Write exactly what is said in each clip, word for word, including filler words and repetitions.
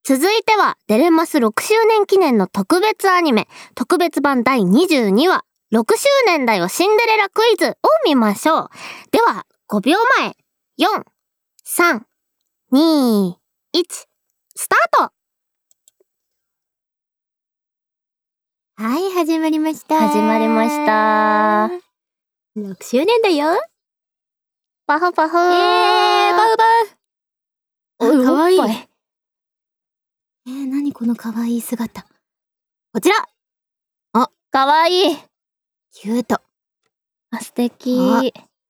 続いてはデレマスろくしゅうねん記念の特別アニメ特別版だいにじゅうにわろくしゅうねんだよシンデレラクイズを見ましょう。ではごびょうまえよん、さん、に、いちスタート。 はい、始まりました。 始まりました。 ろくしゅうねんだよ。 パフパフー。 えー、バウバウ。 おい、 かわいい。 おっぱい。 えー、なにこのかわいい姿。こちら。 あ、かわいい。 キュート。 あ、素敵。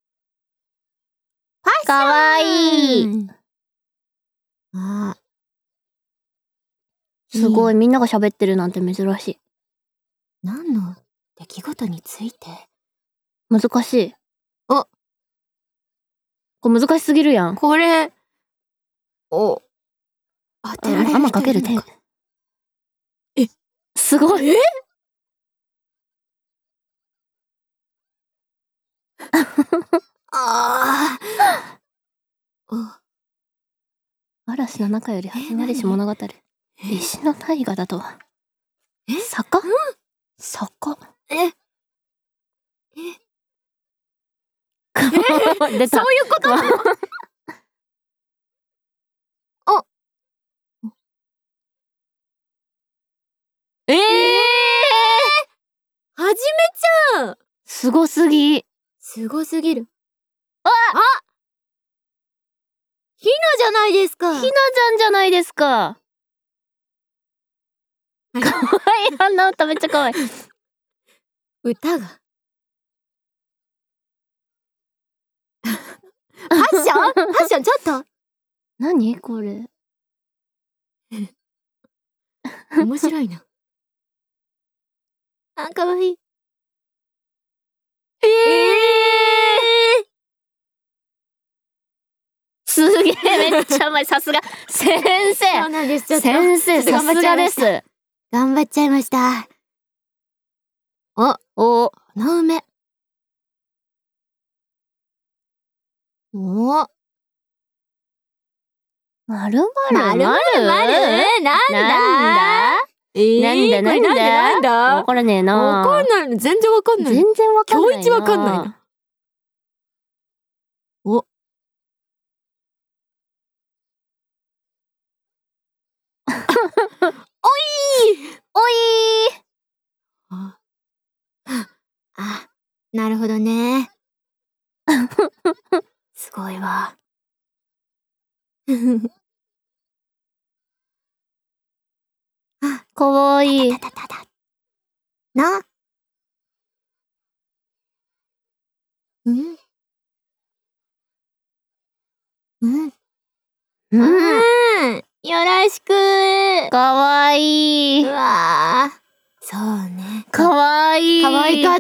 かわいい。 あ、 すごい、みんなが喋ってるなんて珍しい。 何の出来事について？ 難しい。 あ、 これ難しすぎるやん。 これ、お、当てられる人いるのか。 あんまかけるて。 え、 すごい。 えああ。 嵐の中より始まりし物語。石の大河だとは。 え、 坂？坂。 え、え、 出た。 そういうことなの？あ、ええー、はじめちゃん。 すごすぎ。 すごすぎる。 あ、 あ、ひなじゃないですか。 ひなちゃんじゃないですか。かわいい。あんな歌めっちゃかわいい。 歌が。ファッション？ファッションちょっと。 何これ。 面白いな。あ、かわいい。 ええー、すげえ、めっちゃうまい。さすが先生。 そうなんです。ちょっと先生、さすがです。 頑張っちゃいました。あ、 お、 穴埋め。お、 まるまるまるまるまる、なんだなんだえー、 なんだなんだなんだわからねえな。 わかんないの。全然わかんない。 全然わかんないな。 今日一わかんないな。お。おいおいー。 あ、あ、なるほどね。すごいわ。あ、 かわいい。 たたたたたな。うんうんうんうん、よろしく。 かわいい。 うわー、そうね。 かわいい。 かわいかった。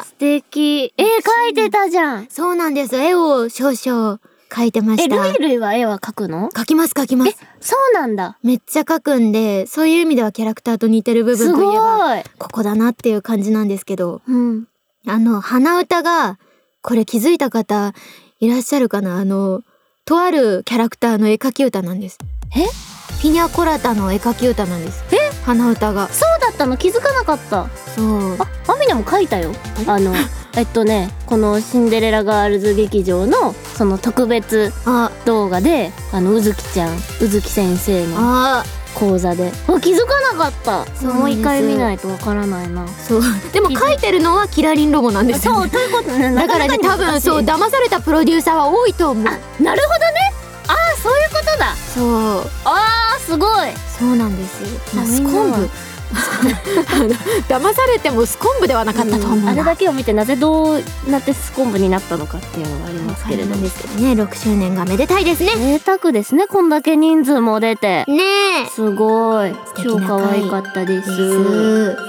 素敵。絵描いてたじゃん。 そうなんです。絵を少々描いてまえ、 した。 ルイルイは絵は描くの？ 描きます描きます。 そうなんだ。 めっちゃ描くんで、そういう意味ではキャラクターと似てる部分といえばここだなっていう感じなんですけど、 うん、 あの鼻歌が、これ気づいた方いらっしゃるかな。あのとあるキャラクターの絵描き歌なんです。 え？ ピニャコラタの絵描き歌なんです。え？鼻歌が。 そうだったの？気づかなかった。 そう。 あ、アミナも描いたよ。あのえっとね、このシンデレラガールズ劇場のその特別動画で、あのうずきちゃん、うずき先生の講座で、あ、気づかなかった。 そうもう一回見ないとわからないな。 そう。でも描いてるのはキラリンロボなんですよ、ね。 そう、ということね。 だからね、多分そう騙されたプロデューサーは多いと思う。 あ、なるほどね。ああ、そういうことだ。 そう。 ああ、すごい。 そうなんですよ。まあ、スコンブ。騙されてもスコンブではなかったと思う、うん、 あれだけを見てなぜどうなってスコンブになったのかっていうのがありますけれども、 ですけどね。ろくしゅうねんがめでたいですね。 贅沢ですね。こんだけ人数も出てねえ、 すごい。超可愛かったです。